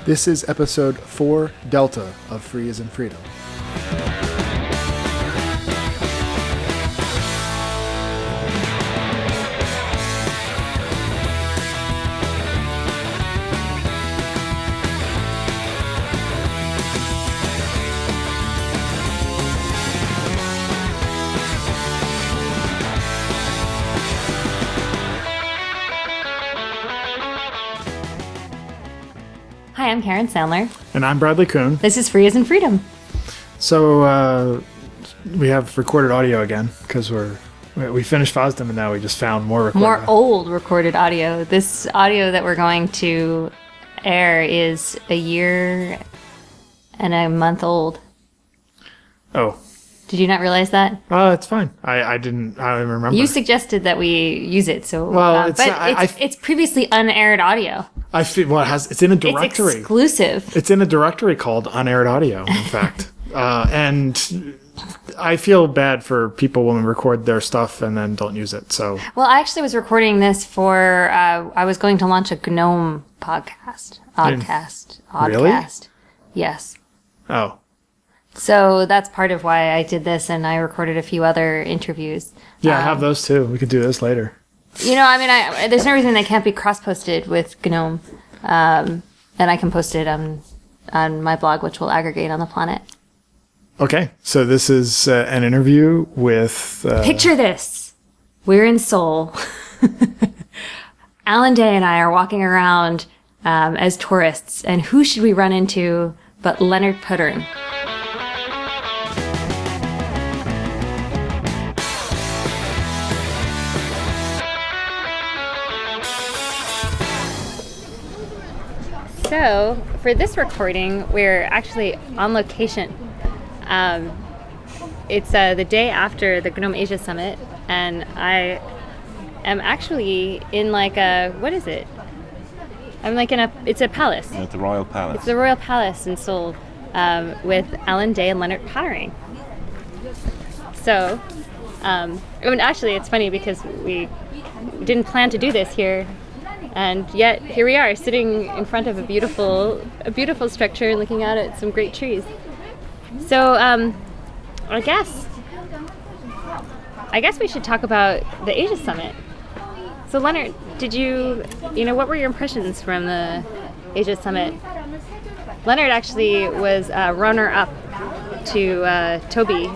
This is episode 4 Delta of Free as in Freedom. Hi, I'm Karen Sandler. And I'm Bradley Kuhn. This is Free as in Freedom. So we have recorded audio again because we finished FOSDEM and now we just found more recorded More old recorded audio. This audio that we're going to air is a year and a month old. Oh. Did you not realize that? It's fine. I didn't remember. You suggested that we use it, so well, it's previously unaired audio. I feel it's in a directory. It's exclusive. It's in a directory called unaired audio, in fact. And I feel bad for people when we record their stuff and then don't use it. So well, I actually was recording this for I was going to launch a GNOME podcast. Oddcast. Really? Yes. Oh. So that's part of why I did this, and I recorded a few other interviews. Yeah, I have those too. We could do this later. You know, I mean, there's no reason they can't be cross-posted with GNOME, and I can post it on my blog, which will aggregate on the Planet. Okay, so this is an interview with... Picture this. We're in Seoul. Alan Day and I are walking around as tourists, and who should we run into but Leonard Poettering? So, for this recording, we're actually on location. It's the day after the GNOME Asia Summit, and I am actually in what is it? I'm it's a palace. At the Royal Palace. It's the Royal Palace in Seoul with Alan Day and Leonard Poettering. So, actually it's funny because we didn't plan to do this here. And yet, here we are, sitting in front of a beautiful structure, looking out at some great trees. So, I guess we should talk about the Asia Summit. So, Leonard, what were your impressions from the Asia Summit? Leonard actually was runner-up to Toby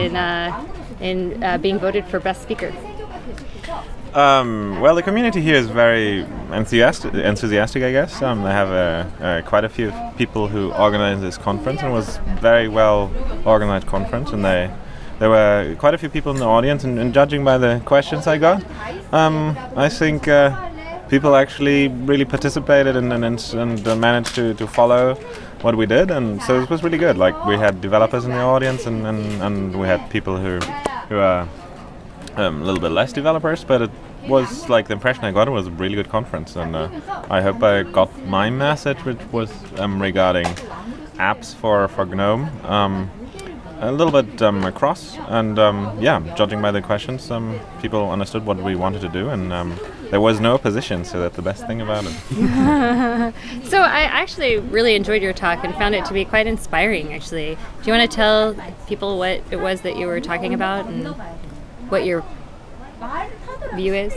in being voted for Best Speaker. Well, the community here is very enthusiastic, I guess. They have quite a few people who organized this conference, and it was very well organized conference, and there were quite a few people in the audience, and judging by the questions I got, I think people actually really participated and managed to follow what we did, and so it was really good. Like, we had developers in the audience, and we had people who are a little bit less developers, but it was the impression I got, it was a really good conference, and I hope I got my message, which was regarding apps for GNOME a little bit across, and judging by the questions, people understood what we wanted to do, and there was no opposition, so that's the best thing about it. So I actually really enjoyed your talk and found it to be quite inspiring, actually. Do you want to tell people what it was that you were talking about and what your view is?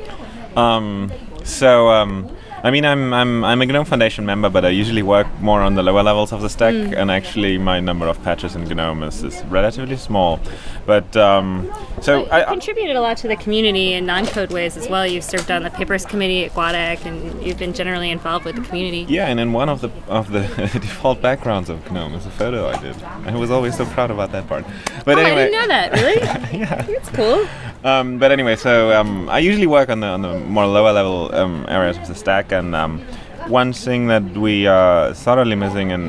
I'm a GNOME Foundation member, but I usually work more on the lower levels of the stack, and actually my number of patches in GNOME is relatively small. But I contributed a lot to the community in non-code ways as well. You've served on the papers committee at GUADEC, and you've been generally involved with the community. Yeah, and in one of the default backgrounds of GNOME is a photo I did. I was always so proud about that part. But anyway, I didn't know that. Really? Yeah, that's cool. But anyway, so I usually work on the more lower level areas of the stack, and one thing that we are thoroughly missing in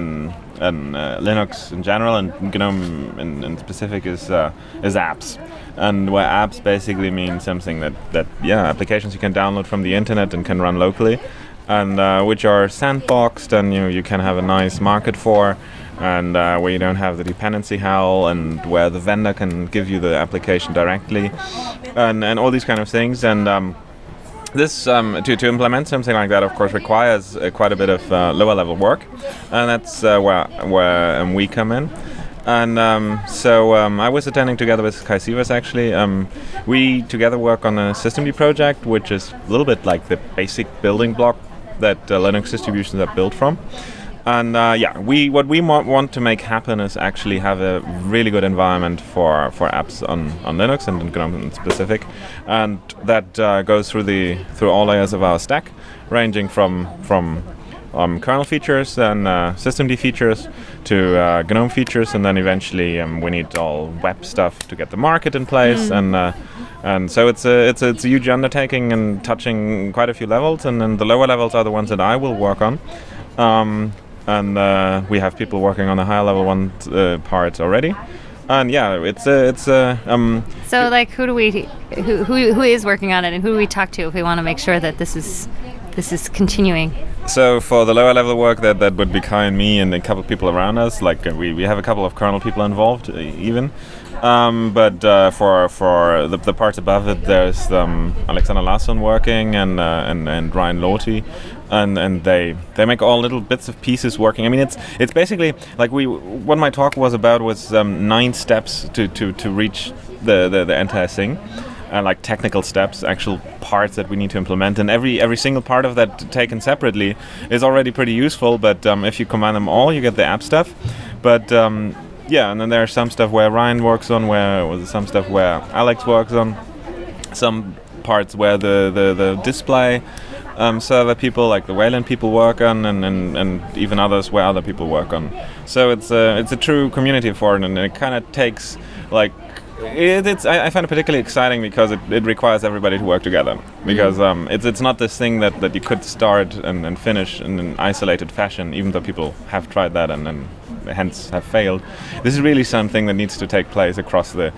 Linux in general, and GNOME in specific, is apps. And where apps basically mean something that applications you can download from the internet and can run locally, and which are sandboxed, and you can have a nice market for, and where you don't have the dependency hell, and where the vendor can give you the application directly, and all these kind of things. And this to implement something like that, of course, requires quite a bit of lower level work, and that's where we come in. And so I was attending together with Kai Sievers, actually. We together work on a systemd project, which is a little bit like the basic building block that Linux distributions are built from. And what we want to make happen is actually have a really good environment for apps on Linux and GNOME in specific, and that goes through all layers of our stack, ranging from kernel features and systemd features to GNOME features, and then eventually we need all web stuff to get the market in place, and so it's a huge undertaking and touching quite a few levels, and then the lower levels are the ones that I will work on. And we have people working on the higher level parts already, and So like, who is working on it, and who do we talk to if we want to make sure that this is continuing? So for the lower level work, that would be Kai and me and a couple of people around us. Like we have a couple of kernel people involved even. But for the parts above it, there's Alexander Larsson working and Ryan Lote, and they make all little bits of pieces working. I mean, it's basically like what my talk was about was 9 steps to reach the entire thing. Like technical steps, actual parts that we need to implement, and every single part of that taken separately is already pretty useful. But if you combine them all, you get the app stuff. But and then there's some stuff where Ryan works on, some stuff where Alex works on, some parts where the display server people, like the Wayland people, work on, and even others where other people work on. So it's a true community for it, and it kind of takes like. I find it particularly exciting because it requires everybody to work together. Because it's not this thing that you could start and finish in an isolated fashion, even though people have tried that and hence have failed. This is really something that needs to take place across the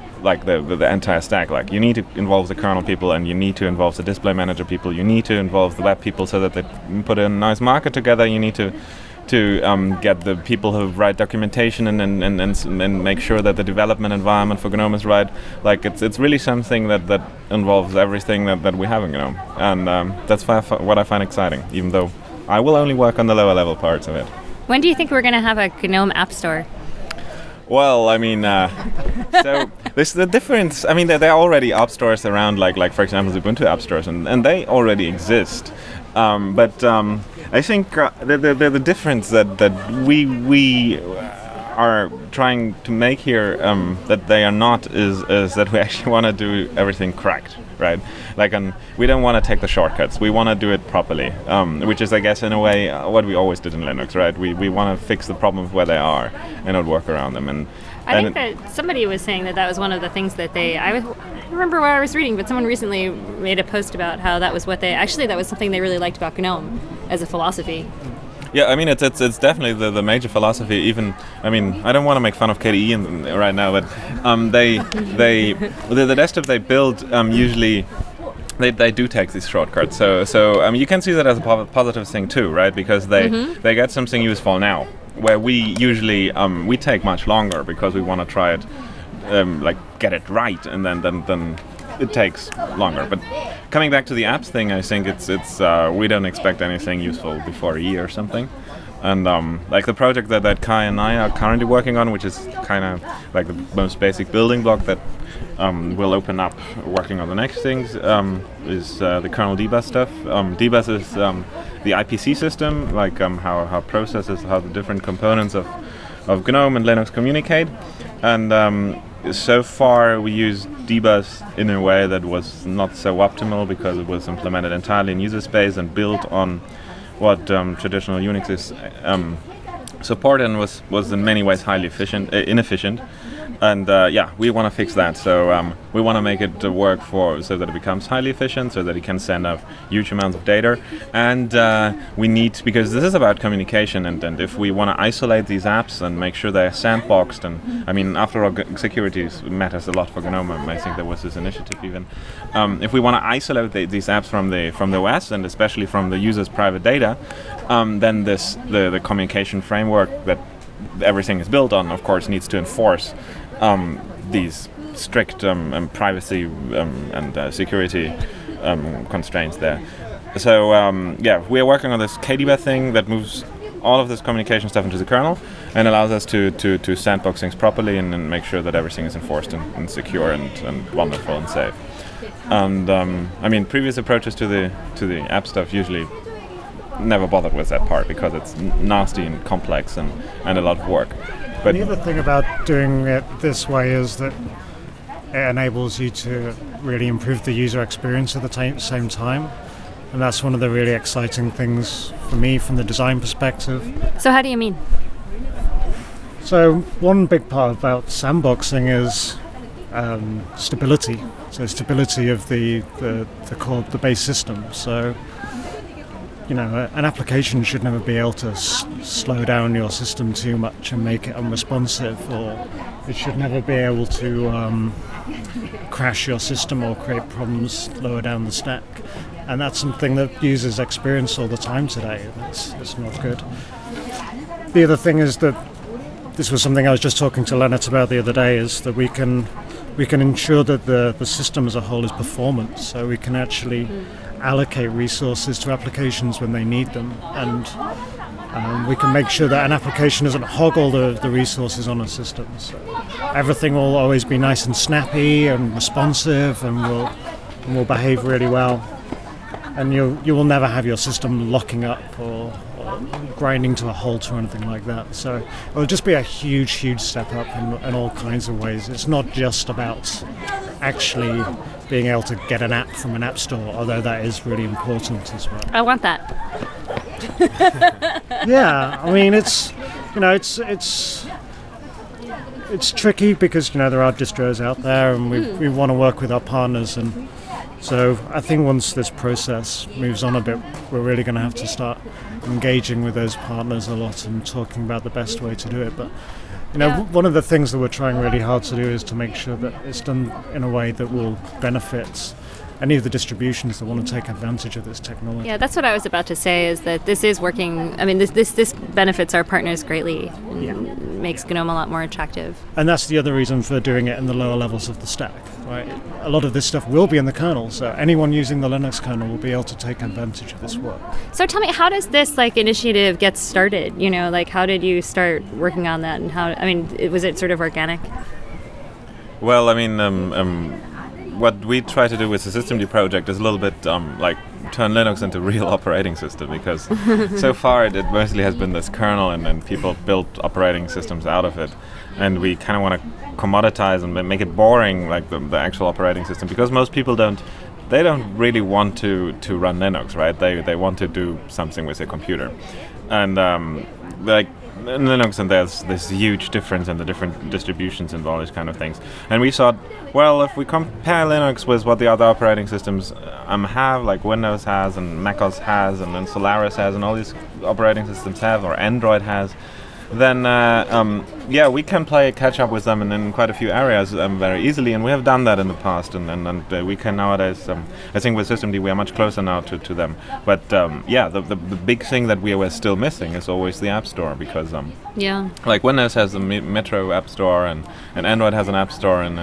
entire stack. Like, you need to involve the kernel people, and you need to involve the display manager people. You need to involve the web people so that they put a nice market together. You need to get the people who write documentation and make sure that the development environment for GNOME is right. Like, it's really something that involves everything that we have in GNOME, and that's what I find exciting, even though I will only work on the lower level parts of it. When do you think we're going to have a GNOME App Store? Well, I mean, so there's the difference. I mean, there are already app stores around, like for example, the Ubuntu app stores, and they already exist. But I think the difference that we are trying to make here, that they are not, is that we actually want to do everything correct, right? Like, we don't want to take the shortcuts. We want to do it properly, which is, I guess, in a way, what we always did in Linux, right? We want to fix the problems where they are and not work around them. And I think that somebody was saying that was one of the things that I remember what I was reading, but someone recently made a post about how that was that was something they really liked about GNOME as a philosophy. Yeah, I mean, it's definitely the major philosophy. Even, I mean, I don't want to make fun of KDE right now, but the desktop they build usually they do take these shortcuts. So you can see that as a positive thing too, right? Because they get something useful now, where we usually we take much longer because we want to try it, get it right, and then it takes longer. But coming back to the apps thing, I think it's we don't expect anything useful before a year or something. And like the project that Kai and I are currently working on, which is kind of like the most basic building block that will open up working on the next things, is the kernel dbus stuff. Dbus is the IPC system, like how processes, how the different components of GNOME and Linux communicate. And so far we used dbus in a way that was not so optimal because it was implemented entirely in user space and built on what traditional Unix is supported, and was in many ways highly inefficient. And we want to fix that. So we want to make it work so that it becomes highly efficient, so that it can send out huge amounts of data. And we need, because this is about communication, and if we want to isolate these apps and make sure they're sandboxed, and I mean, after all, security matters a lot for GNOME. I think there was this initiative even. If we want to isolate these apps from the OS, and especially from the user's private data, then the communication framework that everything is built on, of course, needs to enforce these strict privacy and security constraints there. So we are working on this KDB thing that moves all of this communication stuff into the kernel and allows us to sandbox things properly and make sure that everything is enforced and secure and wonderful and safe. And I mean, previous approaches to the app stuff usually never bothered with that part because it's nasty and complex and a lot of work. But the other thing about doing it this way is that it enables you to really improve the user experience at the same time. And that's one of the really exciting things for me from the design perspective. So how do you mean? So one big part about sandboxing is stability. So stability of the core, the base system. So, you know, an application should never be able to slow down your system too much and make it unresponsive, or it should never be able to crash your system or create problems lower down the stack. And that's something that users experience all the time today. It's not good. The other thing is that this was something I was just talking to Lennart about the other day, is that we can ensure that the system as a whole is performant, so we can actually allocate resources to applications when they need them, and we can make sure that an application doesn't hog all the resources on a system. So everything will always be nice and snappy and responsive, and will behave really well. And you will never have your system locking up or grinding to a halt or anything like that. So it will just be a huge step up in all kinds of ways. It's not just about actually being able to get an app from an app store, although that is really important as well. I want that. Yeah, I mean, it's tricky because, you know, there are distros out there, and we want to work with our partners, and so I think once this process moves on a bit, we're really going to have to start engaging with those partners a lot and talking about the best way to do it. But, you know, one of the things that we're trying really hard to do is to make sure that it's done in a way that will benefit any of the distributions that want to take advantage of this technology. Yeah, that's what I was about to say, is that this is working. I mean, this benefits our partners greatly. And makes GNOME a lot more attractive. And that's the other reason for doing it in the lower levels of the stack, right? A lot of this stuff will be in the kernel, so anyone using the Linux kernel will be able to take advantage of this work. So tell me, how does this initiative get started? You know, how did you start working on that, and was it sort of organic? Well, I mean, what we try to do with the systemd project is a little bit turn Linux into a real operating system, because so far it mostly has been this kernel and people built operating systems out of it, and we kind of want to commoditize and make it boring, like the actual operating system, because most people don't really want to run Linux, right? They want to do something with their computer, and in Linux, and there's this huge difference in the different distributions and all these kind of things. And we thought, well, if we compare Linux with what the other operating systems have, like Windows has and macOS has and then Solaris has and all these operating systems have, or Android has, then we can play catch up with them in quite a few areas very easily, and we have done that in the past, and we can nowadays. I think with systemd we are much closer now to them. But the big thing that we were still missing is always the App Store, because like Windows has the Metro App Store, and Android has an App Store, and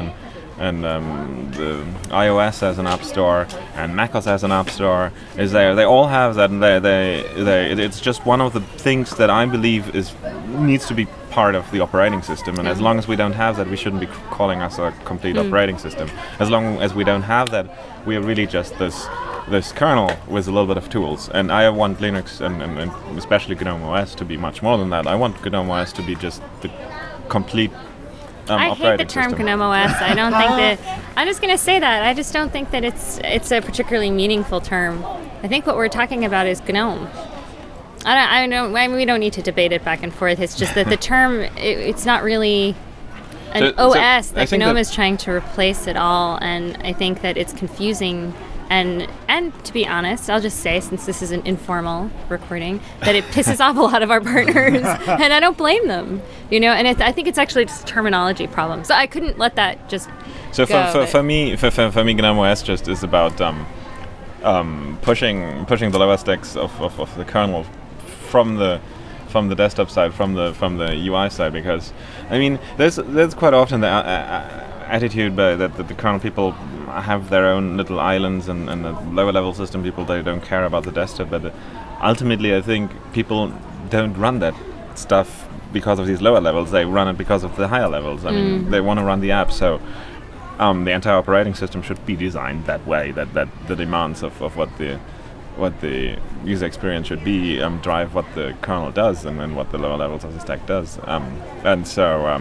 the iOS has an App Store, and macOS has an App Store. They all have that, and it's just one of the things that I believe needs to be part of the operating system. And as long as we don't have that, we shouldn't be calling us a complete operating system. As long as we don't have that, we are really just this kernel with a little bit of tools. And I want Linux and especially GNOME OS to be much more than that. I want GNOME OS to be just the complete I hate the term GNOME OS. I don't think that. I'm just going to say that. I just don't think that it's a particularly meaningful term. I think what we're talking about is GNOME. We don't need to debate it back and forth. It's just that the term, it's not really an OS that GNOME is trying to replace it all, and I think that it's confusing. And to be honest, I'll just say, since this is an informal recording, that it pisses off a lot of our partners, and I don't blame them. You know, and I think it's actually just a terminology problem. So I couldn't let that just. So go, for me, GNOME OS just is about pushing the lower stacks of the kernel from the desktop side, from the UI side, because I mean there's quite often that attitude that the kernel people have their own little islands, and the lower level system people, they don't care about the desktop. But ultimately, I think people don't run that stuff because of these lower levels. They run it because of the higher levels. I mean, they want to run the app, so the entire operating system should be designed that way, that the demands of what the user experience should be drive what the kernel does, and then what the lower levels of the stack does. And so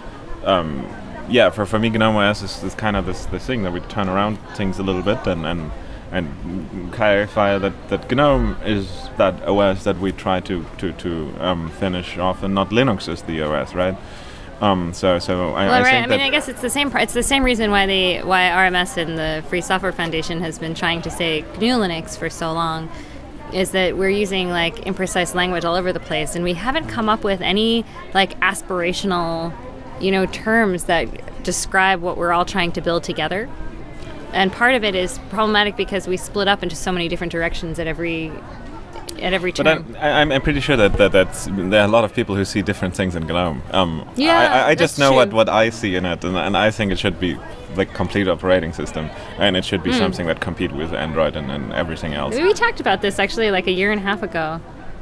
for me, GNOME OS is kind of this thing that we turn around things a little bit and clarify that GNOME is that OS that we try to finish off, and not Linux is the OS, right? I think I guess it's the same. It's the same reason why RMS and the Free Software Foundation has been trying to say GNU Linux for so long, is that we're using like imprecise language all over the place, and we haven't come up with any like aspirational, terms that describe what we're all trying to build together. And part of it is problematic because we split up into so many different directions at every term. But I'm pretty sure that there are a lot of people who see different things in GNOME. I just know what I see in it, and I think it should be the complete operating system, and it should be something that compete with Android and everything else. We talked about this actually like a year and a half ago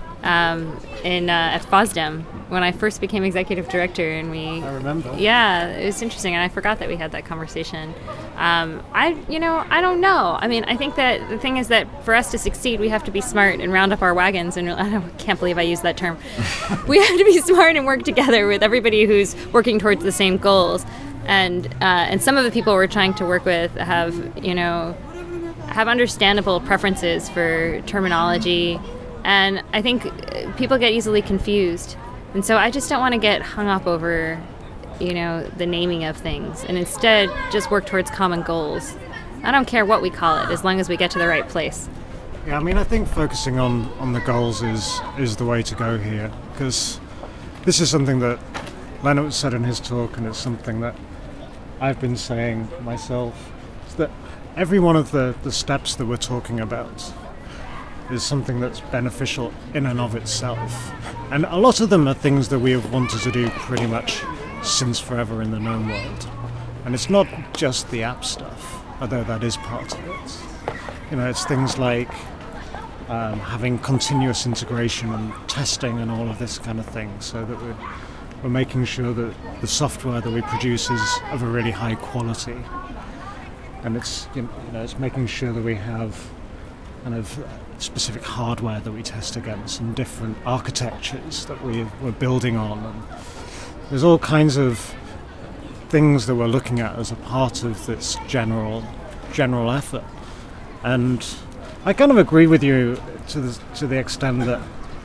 at FOSDEM when I first became executive director, and I remember. Yeah, it was interesting, and I forgot that we had that conversation. I don't know. I mean, I think that the thing is that for us to succeed, we have to be smart and round up our wagons. And I can't believe I used that term. We have to be smart and work together with everybody who's working towards the same goals. And some of the people we're trying to work with have understandable preferences for terminology, and I think people get easily confused. And so I just don't want to get hung up over the naming of things, and instead just work towards common goals. I don't care what we call it, as long as we get to the right place. Yeah, I mean, I think focusing on the goals is the way to go here, because this is something that Leonard said in his talk, and it's something that I've been saying myself, is that every one of the steps that we're talking about is something that's beneficial in and of itself. And a lot of them are things that we have wanted to do pretty much since forever in the GNOME world. And it's not just the app stuff, although that is part of it. It's things like having continuous integration and testing and all of this kind of thing, so that we're making sure that the software that we produce is of a really high quality. And it's it's making sure that we have kind of specific hardware that we test against and different architectures that we're building on. And there's all kinds of things that we're looking at as a part of this general effort. And I kind of agree with you to the extent that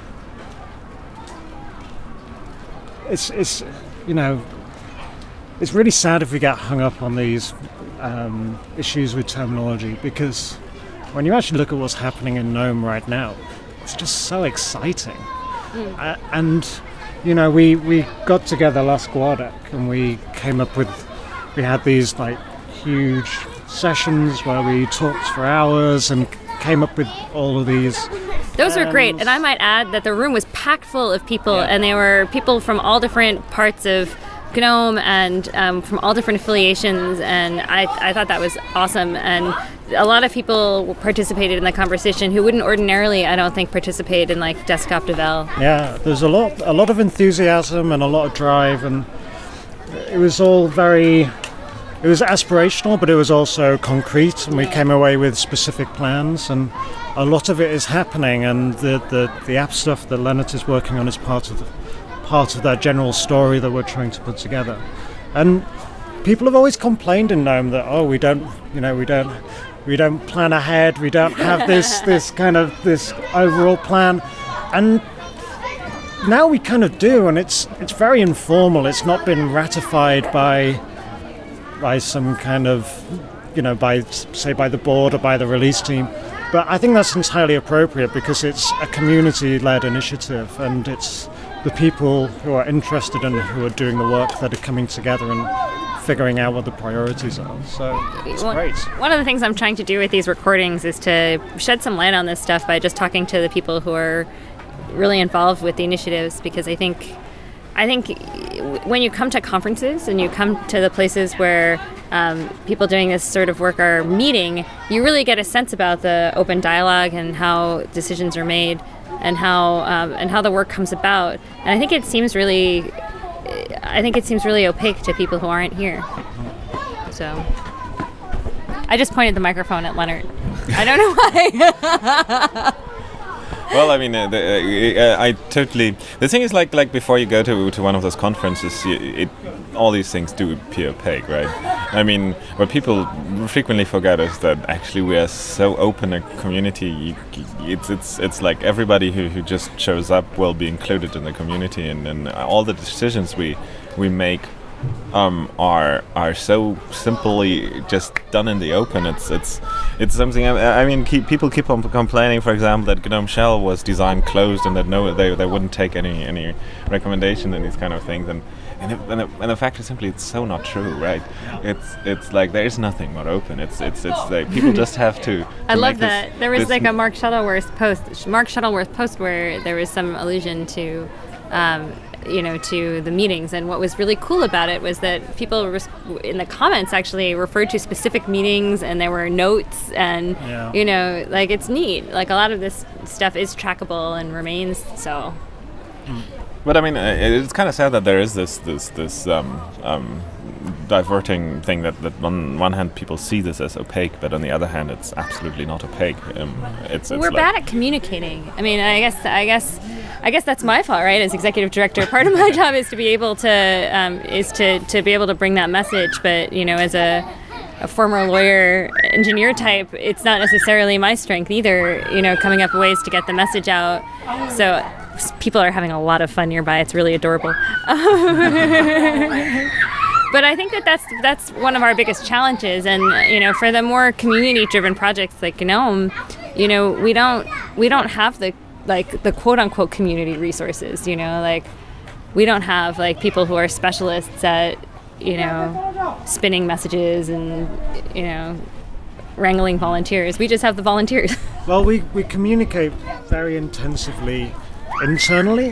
it's really sad if we get hung up on these issues with terminology, because when you actually look at what's happening in GNOME right now, it's just so exciting. And we got together last GWADEC, and we had these like huge sessions where we talked for hours and came up with all of these. Those were great, and I might add that the room was packed full of people, and they were people from all different parts of GNOME and from all different affiliations, and I thought that was awesome. And a lot of people participated in the conversation who wouldn't ordinarily, I don't think, participate in like desktop devel. Yeah, there's a lot of enthusiasm and a lot of drive, and it was all it was aspirational, but it was also concrete, and we came away with specific plans, and a lot of it is happening, and the app stuff that Leonard is working on is part of that general story that we're trying to put together. And people have always complained in GNOME that we don't plan ahead, we don't have this kind of this overall plan, and now we kind of do, and it's very informal. It's not been ratified by some kind of by the board or by the release team, but I think that's entirely appropriate because it's a community-led initiative, and it's the people who are interested and who are doing the work that are coming together and figuring out what the priorities are. So it's great. One of the things I'm trying to do with these recordings is to shed some light on this stuff by just talking to the people who are really involved with the initiatives, because I think I think when you come to conferences and you come to the places where people doing this sort of work are meeting, you really get a sense about the open dialogue and how decisions are made and how the work comes about. And I think it seems really opaque to people who aren't here. So I just pointed the microphone at Leonard. I don't know why. Well, I mean, I totally. The thing is, like before you go to one of those conferences, all these things do appear opaque, right? I mean, what people frequently forget is that actually we are so open a community. It's like everybody who just shows up will be included in the community, and all the decisions we make are so simply just done in the open. It's something. I mean, people keep on complaining, for example, that GNOME Shell was designed closed and that they wouldn't take any recommendation and these kind of things. And the fact is simply it's so not true, right? It's like there is nothing more open. It's like people just have to. I love that there was like a Mark Shuttleworth post where there was some allusion to. To the meetings, and what was really cool about it was that people in the comments actually referred to specific meetings, and there were notes, and like it's neat. Like a lot of this stuff is trackable and remains so. But I mean, it's kind of sad that there is this diverting thing that on one hand people see this as opaque, but on the other hand it's absolutely not opaque. We're bad at communicating. I mean, I guess that's my fault, right? As executive director, part of my job is to be able to be able to bring that message. But as a former lawyer, engineer type, it's not necessarily my strength either. Coming up with ways to get the message out. So people are having a lot of fun nearby. It's really adorable. But I think that's one of our biggest challenges. And for the more community-driven projects like GNOME, we don't have the quote-unquote community resources. Like we don't have like people who are specialists at spinning messages and wrangling volunteers. We just have the volunteers. Well, we communicate very intensively internally,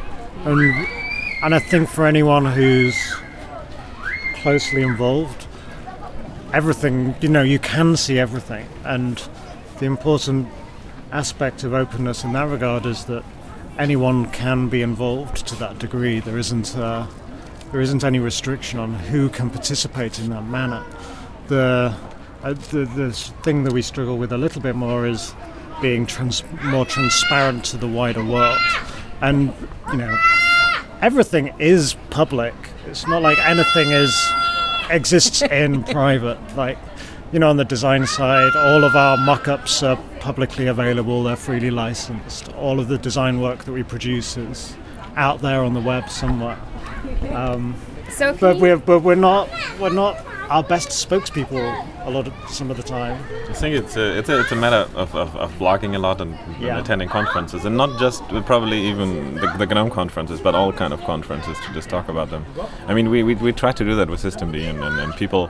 and I think for anyone who's closely involved, everything, you can see everything, and the important aspect of openness in that regard is that anyone can be involved to that degree. There isn't any restriction on who can participate in that manner. The thing that we struggle with a little bit more is being more transparent to the wider world, and everything is public. It's not like anything exists in private. Like on the design side, all of our mock-ups are publicly available. They're freely licensed. All of the design work that we produce is out there on the web somewhere. But we're not our best spokespeople some of the time. I think it's a matter of blogging a lot and attending conferences, and not just probably even the GNOME conferences, but all kind of conferences to just talk about them. I mean, we try to do that with Systemd, and people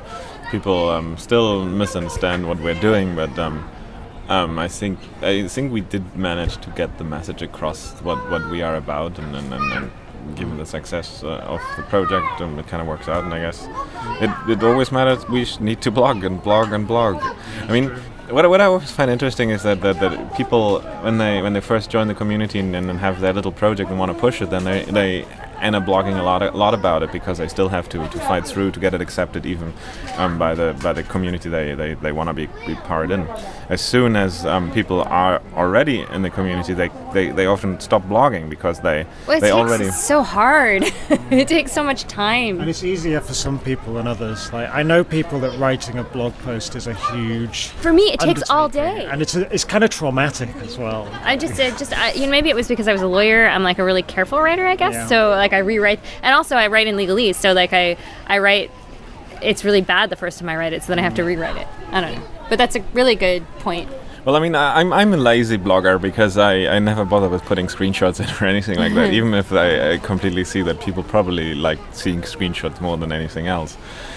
still misunderstand what we're doing, but I think we did manage to get the message across what we are about, and given the success of the project, it kind of works out. And I guess it always matters. We need to blog and blog and blog. I mean, what I always find interesting is that people when they first join the community and have their little project and want to push it, then they end up blogging a lot about it, because they still have to fight through to get it accepted, even by the community they want to be part in. As soon as people are already in the community, they often stop blogging because they already. It's so hard. It takes so much time. And it's easier for some people than others. Like I know people that writing a blog post is a huge. For me, it takes all day, and it's kind of traumatic as well. Maybe it was because I was a lawyer. I'm like a really careful writer, I guess. Yeah. So like I rewrite, and also I write in legalese. So like I write, it's really bad the first time I write it, so then I have to rewrite it. I don't know, but that's a really good point. Well, I mean, I'm a lazy blogger because I never bother with putting screenshots in or anything like that, even if I completely see that people probably like seeing screenshots more than anything else.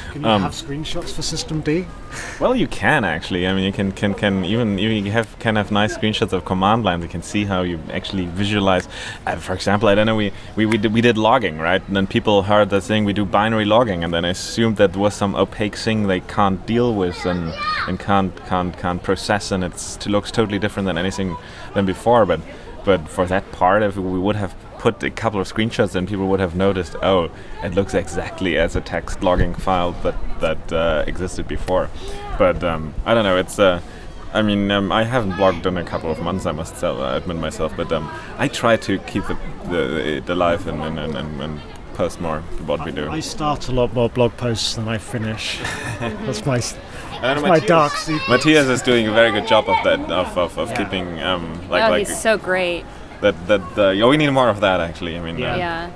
Can you have screenshots for System D? Well, you can actually. I mean, you can even you can have nice screenshots of command lines. You can see how you actually visualize. For example, I don't know. We did logging, right? And then people heard that saying we do binary logging, and then I assumed that was some opaque thing they can't deal with and can't process, and it looks totally different than anything than before. But for that part, if we would have put a couple of screenshots, then people would have noticed, oh, it looks exactly as a text logging file that existed before. But I don't know. It's I mean, I haven't blogged in a couple of months, I must admit myself. But I try to keep it alive and post more what we do. I start a lot more blog posts than I finish. That's my dark secret. Matthias is doing a very good job of that, of keeping he's so great. We need more of that, actually. I mean, Yeah.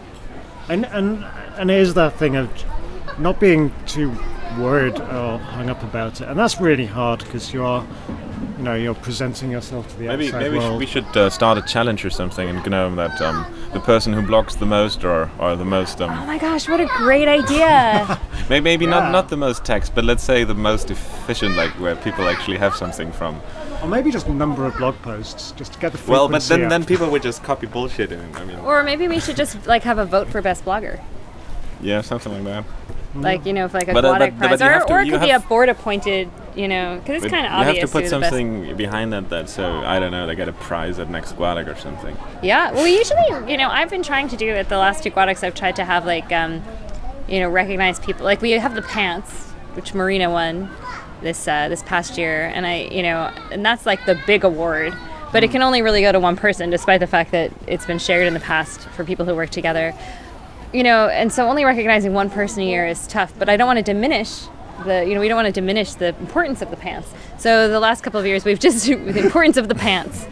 And here's that thing of not being too worried or hung up about it, and that's really hard because you're presenting yourself to the outside world. Maybe we should start a challenge or something in GNOME that the person who blogs the most or the most. Oh my gosh, what a great idea! maybe not the most text, but let's say the most efficient, like where people actually have something from. Or maybe just a number of blog posts, just to get the frequency Well, but then up. people would just copy bullshit. I mean. Or maybe we should just have a vote for best blogger. Yeah, something like that. Like, if like a Guadec prize, or it could be a board appointed, because it's kind of obvious. You have to put something behind that, so I don't know, they get a prize at next Guadec or something. Yeah, well, we usually, I've been trying to do at the last 2 Guadecs, I've tried to have recognize people. Like we have the pants, which Marina won this past year, and and that's like the big award. But it can only really go to one person, despite the fact that it's been shared in the past for people who work together. And so only recognizing one person a year is tough, but I don't want to diminish we don't want to diminish the importance of the pants. So the last couple of years, we've just, the importance of the pants.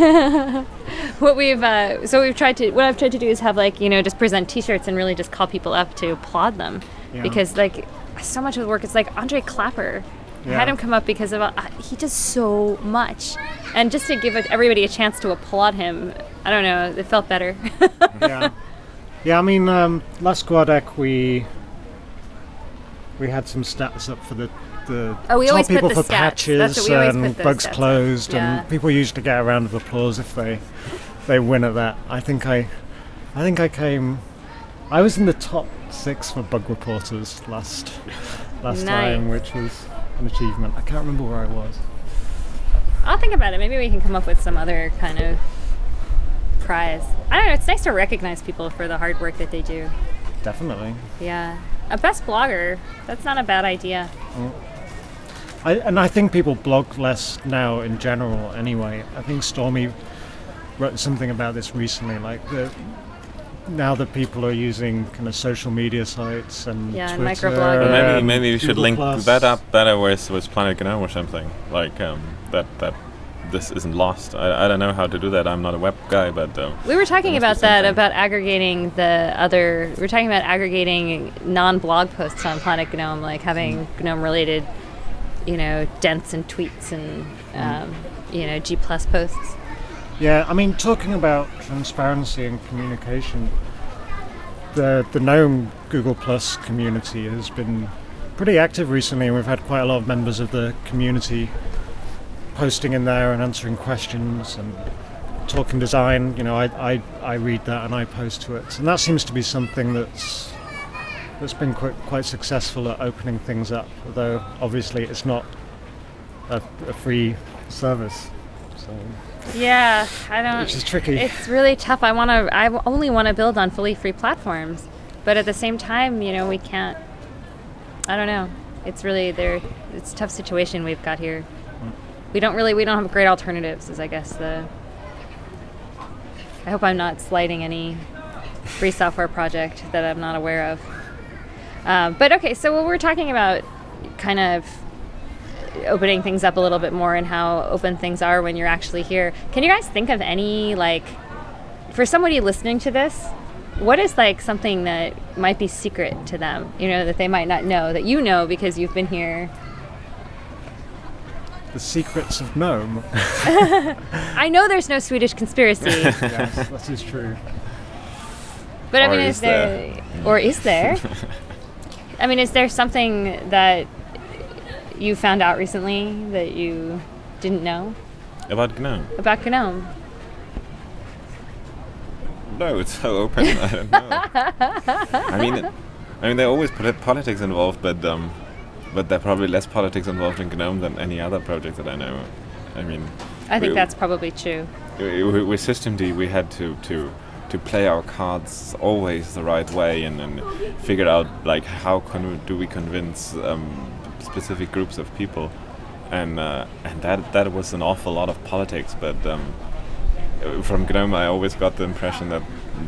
What I've tried to do is have just present t-shirts and really just call people up to applaud them. Yeah. Because so much of the work, it's like Andre Clapper. Yeah. I had him come up because he does so much. And just to give everybody a chance to applaud him, I don't know, it felt better. Yeah. Yeah, I mean, last Guadec we had some stats up for the top people for patches and bugs closed, and people used to get a round of applause if they win at that. I think I was in the top 6 for bug reporters last nice. time, which was an achievement. I can't remember where I was. I'll think about it. Maybe we can come up with some other kind of prize. I don't know, it's nice to recognize people for the hard work that they do. Definitely. Yeah. A best blogger, that's not a bad idea. I think people blog less now in general anyway. I think Stormy wrote something about this recently, now that people are using kind of social media sites and Twitter, and microblogging. Maybe we should link that up better with Planet GNOME or something, that this isn't lost. I don't know how to do that. I'm not a web guy, but we were talking about that, about aggregating we were talking about aggregating non-blog posts on Planet GNOME, like having GNOME-related, dents and tweets and G+ posts. Yeah, I mean, talking about transparency and communication, the GNOME Google Plus community has been pretty active recently, and we've had quite a lot of members of the community posting in there and answering questions and talking design. I read that and I post to it, and that seems to be something that's been quite successful at opening things up, although obviously it's not a free service. So yeah, I don't. Which is tricky. It's really tough. I only want to build on fully free platforms, but at the same time, we can't. I don't know. It's really it's a tough situation we've got here. We don't have great alternatives, is I guess I hope I'm not slighting any free software project that I'm not aware of. But okay, so when we're talking about kind of opening things up a little bit more and how open things are when you're actually here, can you guys think of any, for somebody listening to this, what is something that might be secret to them, that they might not know, that because you've been here? The secrets of GNOME. I know there's no Swedish conspiracy. Yes, that is true. But I mean, is there? Or is there? I mean, is there something that you found out recently that you didn't know About GNOME? about GNOME? No, it's so open. I don't know. I mean, there are always politics involved, but there are probably less politics involved in GNOME than any other project that I know. I mean, I think that's probably true. With systemd, we had to play our cards always the right way and figure out like how do we convince specific groups of people, and that was an awful lot of politics. But from GNOME, I always got the impression that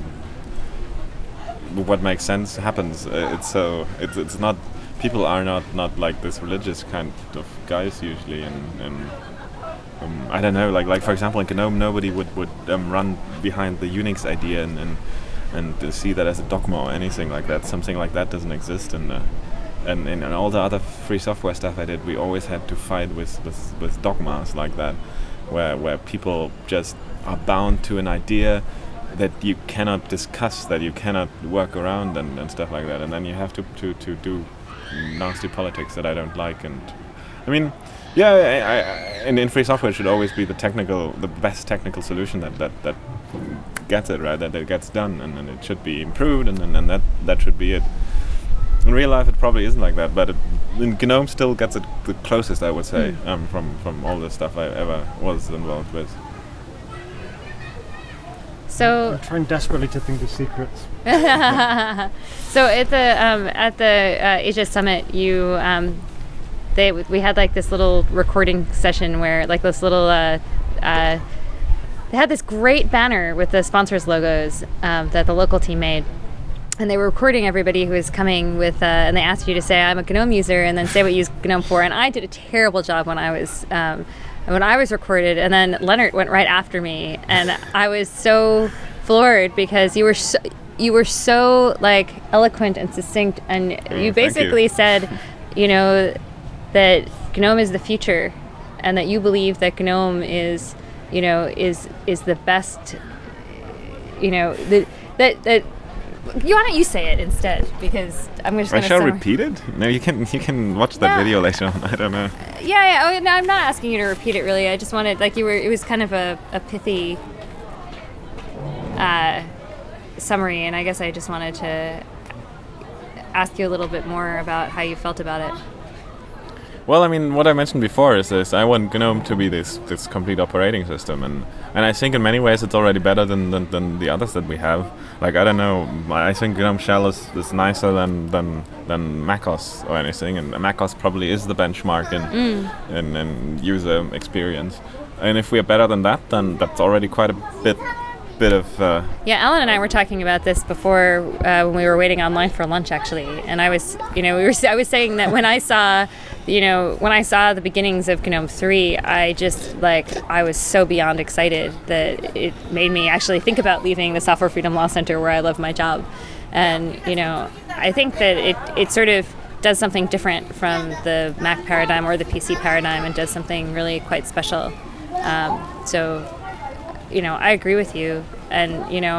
what makes sense happens. It's not, people are not like this religious kind of guys usually, and I don't know, like for example in GNOME nobody would run behind the Unix idea and see that as a dogma or anything like that. Something like that doesn't exist, and in all the other free software stuff I did, we always had to fight with dogmas like that, where people just are bound to an idea that you cannot discuss, that you cannot work around and stuff like that, and then you have to do nasty politics that I don't like. And I mean, yeah, in free software it should always be the best technical solution that gets it right, that it gets done, and it should be improved, and that should be it. In real life it probably isn't like that, but in GNOME still gets it the closest, I would say, from all the stuff I ever was involved with. So I'm trying desperately to think of secrets. So at the Asia Summit, we had like this little recording session where like this little they had this great banner with the sponsors logos that the local team made, and they were recording everybody who was coming with and they asked you to say I'm a GNOME user and then say what you use GNOME for. And I did a terrible job when I was recorded, and then Leonard went right after me, and I was so floored because you were so like eloquent and succinct, and you basically said, that GNOME is the future, and that you believe that GNOME is the best, that why don't you say it instead, because I'm just going to... I shall repeat it? No, you can watch that video later on. I don't know. Yeah. Oh, no, I'm not asking you to repeat it, really. I just wanted, it was kind of a pithy summary, and I guess I just wanted to ask you a little bit more about how you felt about it. Well, I mean, what I mentioned before is this: I want GNOME to be this complete operating system, and I think in many ways it's already better than the others that we have. Like, I don't know, I think GNOME Shell is nicer than macOS or anything, and macOS probably is the benchmark in user experience. And if we are better than that, then that's already quite a bit of... Yeah, Alan and I were talking about this before when we were waiting online for lunch, actually. And I was, I was saying that when I saw the beginnings of GNOME 3, I was so beyond excited that it made me actually think about leaving the Software Freedom Law Center, where I love my job. And, I think that it sort of does something different from the Mac paradigm or the PC paradigm, and does something really quite special. I agree with you, and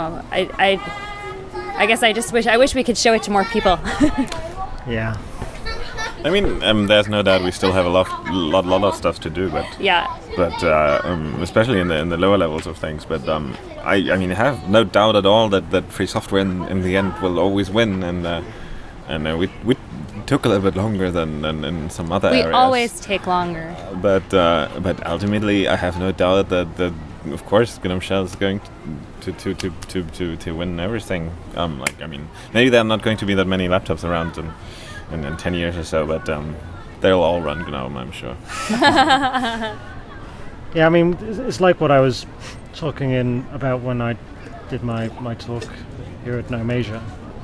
I guess I wish we could show it to more people. Yeah. I mean, there's no doubt we still have a lot of stuff to do, but yeah. But especially in the lower levels of things. But I have no doubt at all that free software in the end will always win, and we took a little bit longer than in some other areas. We always take longer. But ultimately, I have no doubt that of course GNOME Shell is going to win everything. Maybe there are not going to be that many laptops around in 10 years or so, but they'll all run GNOME, I'm sure. Yeah, I mean, it's like what I was talking about when I did my talk here at GNOME Asia.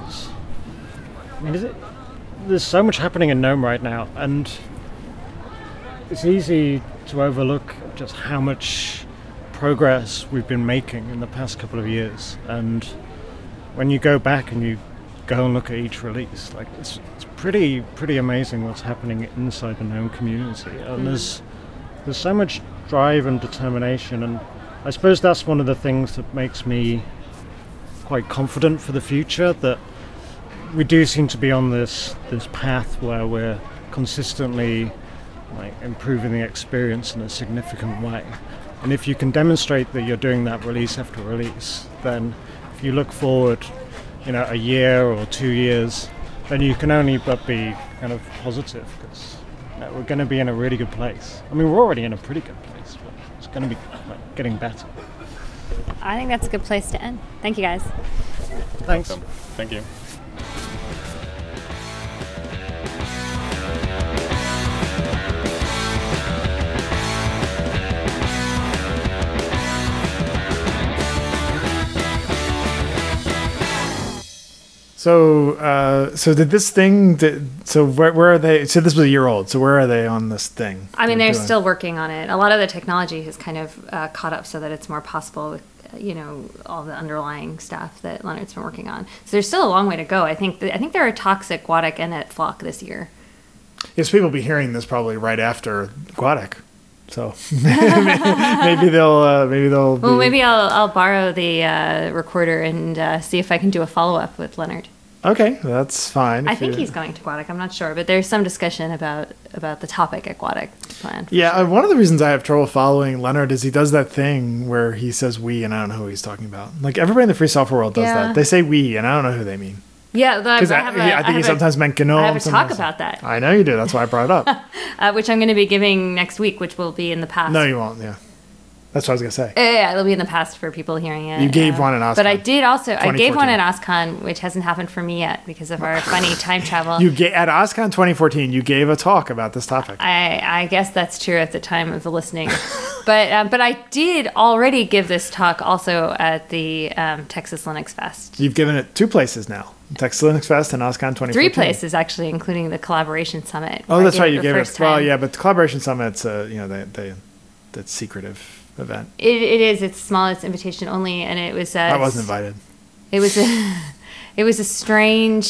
There's so much happening in GNOME right now, and it's easy to overlook just how much progress we've been making in the past couple of years. And when you go back and you go and look at each release, it's pretty amazing what's happening inside the GNOME community. And there's so much drive and determination, and I suppose that's one of the things that makes me quite confident for the future, that we do seem to be on this path where we're consistently improving the experience in a significant way. And if you can demonstrate that you're doing that release after release, then if you look forward, a year or 2 years, then you can only but be kind of positive, because we're going to be in a really good place. I mean, we're already in a pretty good place, but it's going to be getting better. I think that's a good place to end. Thank you, guys. Thanks. Awesome. Thank you. So did this thing? So where are they? So this was a year old. So where are they on this thing? I mean, they're still working on it. A lot of the technology has kind of caught up so that it's more possible with, all the underlying stuff that Leonard's been working on. So there's still a long way to go. I think there are talks at GUADEC and at Flock this year. Yes, people will be hearing this probably right after GUADEC. So maybe they'll. Well, maybe I'll borrow the recorder and see if I can do a follow up with Leonard. Okay, that's fine. I think he's going to GUADEC. I'm not sure, but there's some discussion about the topic at GUADEC plan. Yeah, sure. One of the reasons I have trouble following Leonard is he does that thing where he says "we" and I don't know who he's talking about. Like everybody in the free software world does that. They say "we" and I don't know who they mean. Yeah, because I think he sometimes meant GNOME. I have a talk about that. I know you do. That's why I brought it up. Which I'm going to be giving next week, which will be in the past. No, you won't. Yeah, that's what I was going to say. Yeah, it'll be in the past for people hearing it. You gave one at OSCON. But I gave one at OSCON, which hasn't happened for me yet because of our funny time travel. At OSCON 2014, you gave a talk about this topic. I guess that's true at the time of the listening. But I did already give this talk also at the Texas Linux Fest. You've given it 2 places now. Texas Linux Fest and OSCON 2014. 3 places, actually, including the Collaboration Summit. Oh, that's right. You gave it. Well, yeah, but the Collaboration Summit's, that's secretive event. It is. It's small. It's invitation only, and it was. I wasn't invited. It was a strange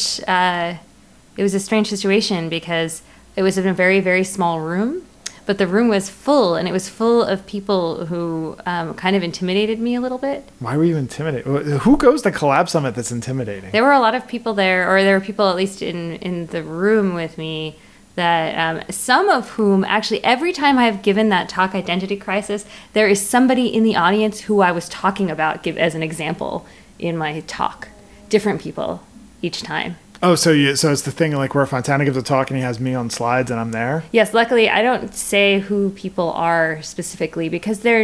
situation because it was in a very, very small room, but the room was full, and it was full of people who kind of intimidated me a little bit. Why were you intimidated? Who goes to Collab Summit that's intimidating? There were a lot of people there, or there were people at least in the room with me that some of whom actually every time I've given that talk, Identity Crisis, there is somebody in the audience who I was talking about, give as an example in my talk. Different people each time. Oh, so it's the thing like where Fontana gives a talk and he has me on slides and I'm there? Yes, luckily I don't say who people are specifically because I'm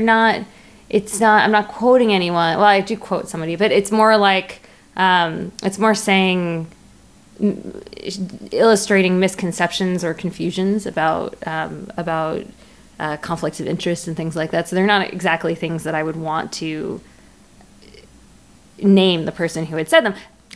not quoting anyone. Well, I do quote somebody, but it's more like, it's more saying, illustrating misconceptions or confusions about conflicts of interest and things like that. So they're not exactly things that I would want to name the person who had said them.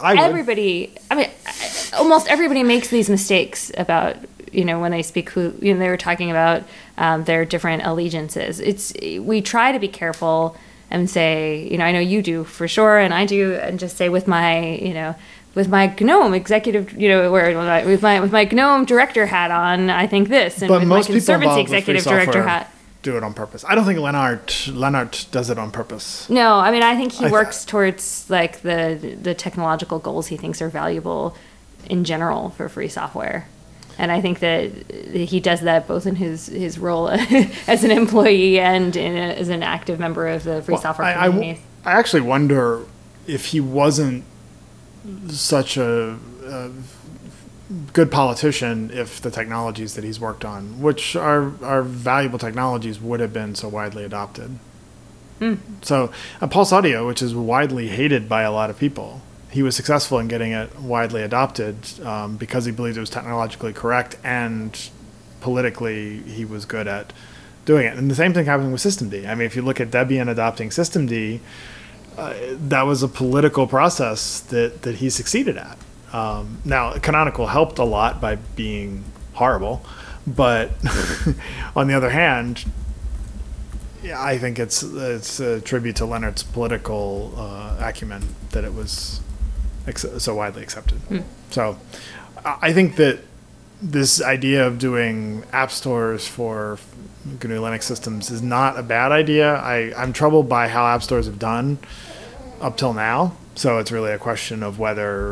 Almost everybody makes these mistakes about, when they speak they were talking about their different allegiances. We try to be careful and say, I know you do for sure, and I do, and just say with my GNOME executive, with my GNOME director hat on, I think this, and but with most my Conservancy executive director hat. Do it on purpose. I don't think Lennart does it on purpose. No, I think he works towards like the technological goals he thinks are valuable in general for free software. And I think that he does that both in his role as an employee and as an active member of the free software community. I actually wonder if he wasn't such a good politician if the technologies that he's worked on, which are valuable technologies, would have been so widely adopted. So Pulse Audio, which is widely hated by a lot of people, he was successful in getting it widely adopted because he believed it was technologically correct and politically he was good at doing it. And the same thing happened with Systemd. If you look at Debian adopting Systemd, that was a political process that he succeeded at. Now, Canonical helped a lot by being horrible, but on the other hand, I think it's a tribute to Leonard's political acumen that it was so widely accepted. So I think that this idea of doing app stores for GNU Linux systems is not a bad idea. I'm troubled by how app stores have done up till now, so it's really a question of whether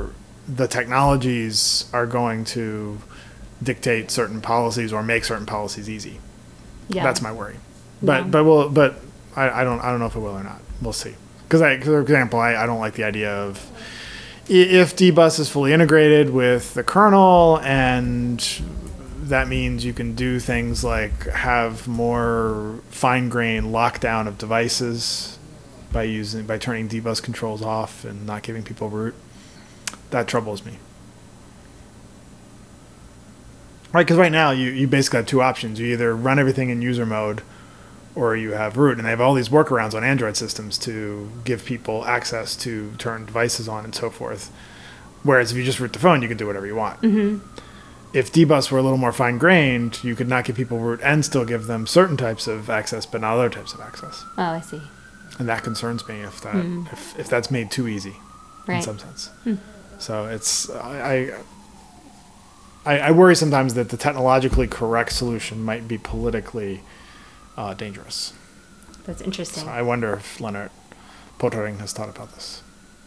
the technologies are going to dictate certain policies or make certain policies easy. Yeah. That's my worry. Yeah. But I don't know if it will or not. We'll see. Because for example, I don't like the idea of if dbus is fully integrated with the kernel, and that means you can do things like have more fine-grained lockdown of devices by turning dbus controls off and not giving people root. That troubles me. Right, because right now you basically have two options. You either run everything in user mode, or you have root, and they have all these workarounds on Android systems to give people access to turn devices on and so forth. Whereas if you just root the phone, you can do whatever you want. Mm-hmm. If dbus were a little more fine-grained, you could not give people root and still give them certain types of access, but not other types of access. Oh, I see. And that concerns me if that's made too easy, in Right. some sense. So it's I worry sometimes that the technologically correct solution might be politically dangerous. That's interesting. So I wonder if Lennart Poettering has thought about this.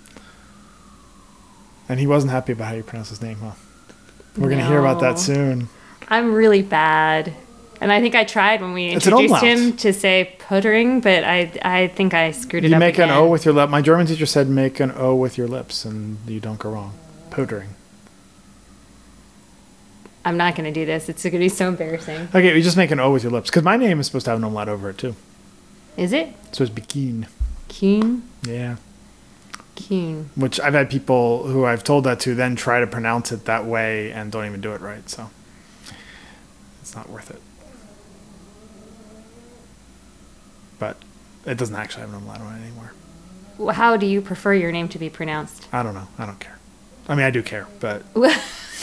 And he wasn't happy about how you pronounce his name, huh? We're going to hear about that No. soon. I'm really bad. And I think I tried when we It's an introduced umlaut. him to say Poettering, but I think I screwed it You up make again. an O with your lip. My German teacher said make an O with your lips, and you don't go wrong. Poettering. I'm not going to do this. It's going to be so embarrassing. Okay, you just make an O with your lips. Because my name is supposed to have an umlaut over it, too. Is it? It's supposed to be Keen. Kuhn? Yeah. Kuhn. Which I've had people who I've told that to then try to pronounce it that way and don't even do it right. So it's not worth it. But it doesn't actually have an umlaut on it anymore. Well, how do you prefer your name to be pronounced? I don't know. I don't care. I mean, I do care, but Well,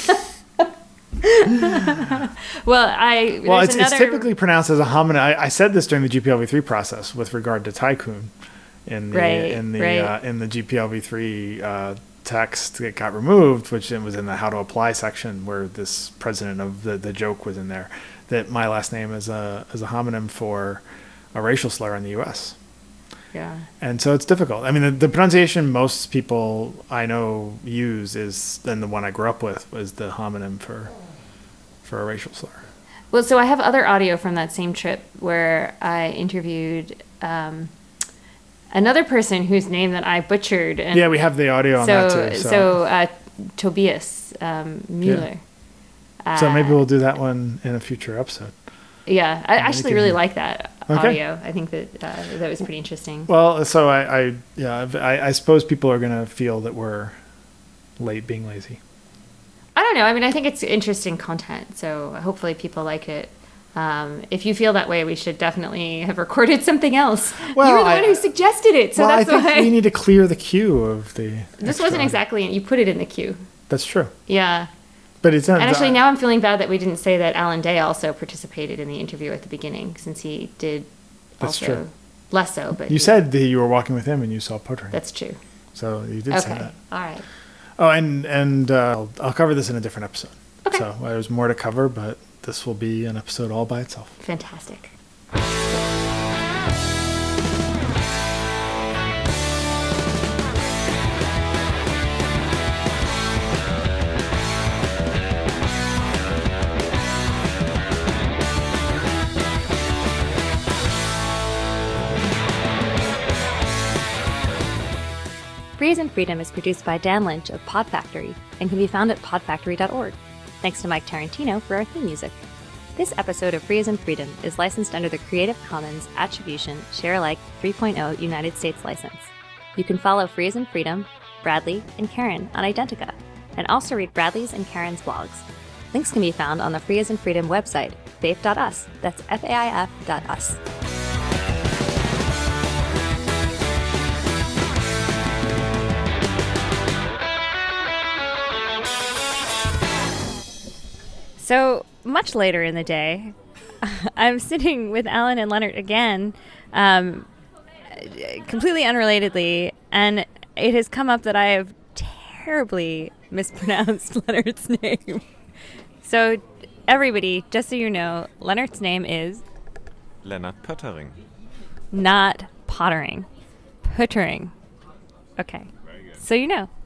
it's typically pronounced as a homonym. I said this during the GPLv3 process with regard to Tycoon in the in the GPLv3 text that got removed, which it was in the how to apply section where this president of the joke was in there, that my last name is a homonym for a racial slur in the U.S. Yeah. And so it's difficult. I mean, the pronunciation most people I know use is, and the one I grew up with, was the homonym for a racial slur. Well, so I have other audio from that same trip where I interviewed another person whose name that I butchered. And Yeah, we have the audio on that too. So Tobias Mueller. So maybe we'll do that one in a future episode. Yeah, I actually can really hear. like that Okay. audio. I think that that was pretty interesting. Well, so I suppose people are going to feel that we're being lazy. I don't know. I mean, I think it's interesting content, so hopefully people like it. If you feel that way, we should definitely have recorded something else. Well, you were the one who suggested it, so well, that's I think why. we need to clear the queue of the. This extra wasn't audio. exactly. You put it in the queue. That's true, Yeah. but it's not. And actually, now I'm feeling bad that we didn't say that Alan Day also participated in the interview at the beginning, since he did. That's Also, true. Less so, but You said that you were walking with him and you saw Poettering. that's true. So you did say Okay. that. All right. Oh, and I'll cover this in a different episode. Okay. So there's more to cover, but this will be an episode all by itself. Fantastic. Free as in Freedom is produced by Dan Lynch of Pod Factory and can be found at podfactory.org. Thanks to Mike Tarantino for our theme music. This episode of Free as in Freedom is licensed under the Creative Commons Attribution Share Alike 3.0 United States license. You can follow Free as in Freedom, Bradley, and Karen on Identica, and also read Bradley's and Karen's blogs. Links can be found on the Free as in Freedom website, faith.us. That's faif.us. So much later in the day, I'm sitting with Alan and Lennart again, completely unrelatedly, and it has come up that I have terribly mispronounced Lennart's name. So everybody, just so you know, Lennart's name is Lennart Poettering. not Pottering. Poettering. Okay. Very good. So you know.